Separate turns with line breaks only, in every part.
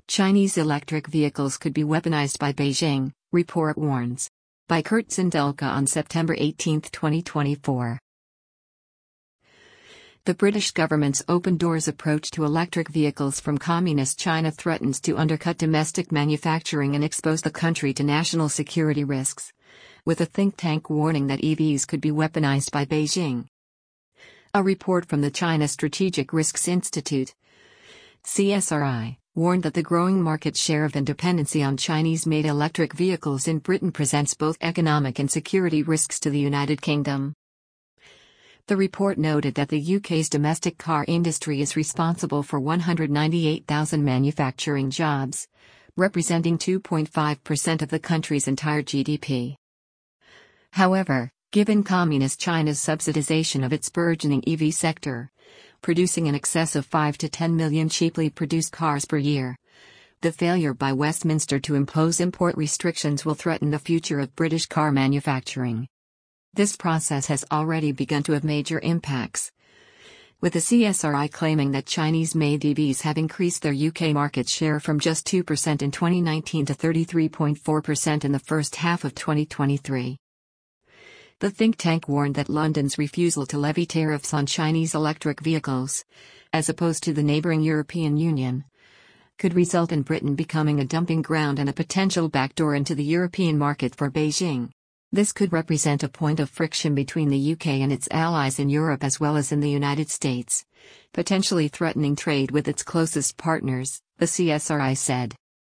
Chinese electric vehicles could be weaponized by Beijing, report warns. By Kurt Sindelka on September 18, 2024. The British government's open doors approach to electric vehicles from Communist China threatens to undercut domestic manufacturing and expose the country to national security risks, with a think tank warning that EVs could be weaponized by Beijing. A report from the China Strategic Risks Institute, CSRI, warned that the growing market share of and dependency on Chinese-made electric vehicles in Britain presents both economic and security risks to the United Kingdom. The report noted that the UK's domestic car industry is responsible for 198,000 manufacturing jobs, representing 2.5% of the country's entire GDP. However, given Communist China's subsidization of its burgeoning EV sector, producing in excess of 5 to 10 million cheaply produced cars per year, the failure by Westminster to impose import restrictions will threaten the future of British car manufacturing. This process has already begun to have major impacts, with the CSRI claiming that Chinese-made EVs have increased their UK market share from just 2% in 2019 to 33.4% in the first half of 2023. The think tank warned that London's refusal to levy tariffs on Chinese electric vehicles, as opposed to the neighbouring European Union, could result in Britain becoming a dumping ground and a potential backdoor into the European market for Beijing. This could represent a point of friction between the UK and its allies in Europe as well as in the United States, potentially threatening trade with its closest partners, the CSRI said.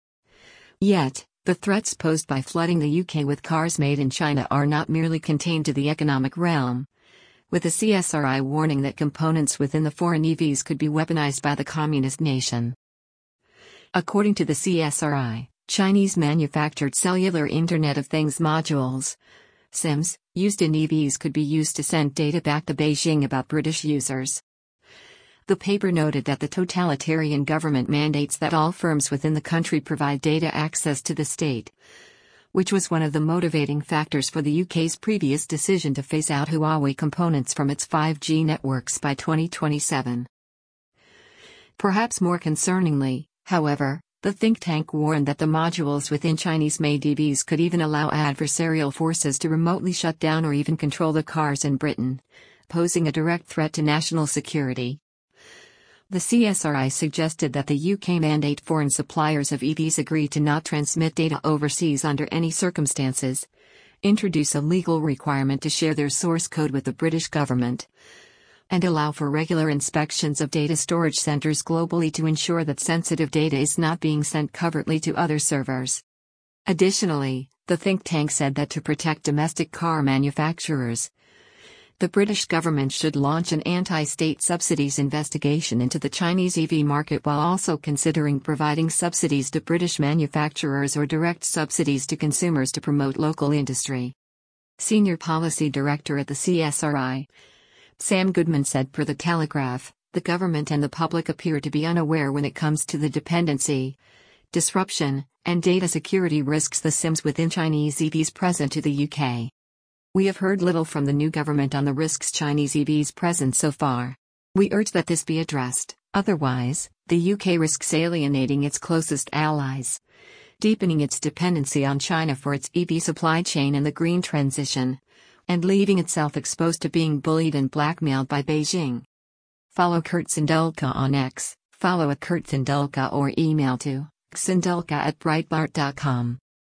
Yet, the threats posed by flooding the UK with cars made in China are not merely contained to the economic realm, with the CSRI warning that components within the foreign EVs could be weaponized by the communist nation. According to the CSRI, Chinese-manufactured cellular Internet of Things modules, SIMs, used in EVs could be used to send data back to Beijing about British users. The paper noted that the totalitarian government mandates that all firms within the country provide data access to the state, which was one of the motivating factors for the UK's previous decision to phase out Huawei components from its 5G networks by 2027. Perhaps more concerningly, however, the think tank warned that the modules within Chinese-made EVs could even allow adversarial forces to remotely shut down or even control the cars in Britain, posing a direct threat to national security. The CSRI suggested that the UK mandate foreign suppliers of EVs agree to not transmit data overseas under any circumstances, introduce a legal requirement to share their source code with the British government, and allow for regular inspections of data storage centers globally to ensure that sensitive data is not being sent covertly to other servers. Additionally, the think tank said that to protect domestic car manufacturers, the British government should launch an anti-state subsidies investigation into the Chinese EV market while also considering providing subsidies to British manufacturers or direct subsidies to consumers to promote local industry. Senior Policy Director at the CSRI, Sam Goodman said per The Telegraph, the government and the public appear to be unaware when it comes to the dependency, disruption, and data security risks the SIMs within Chinese EVs present to the UK. We have heard little from the new government on the risks Chinese EVs present so far. We urge that this be addressed, otherwise, the UK risks alienating its closest allies, deepening its dependency on China for its EV supply chain and the green transition, and leaving itself exposed to being bullied and blackmailed by Beijing. Follow Kurt Sindelka on X, follow @KurtSindelka or email to sindelka@breitbart.com.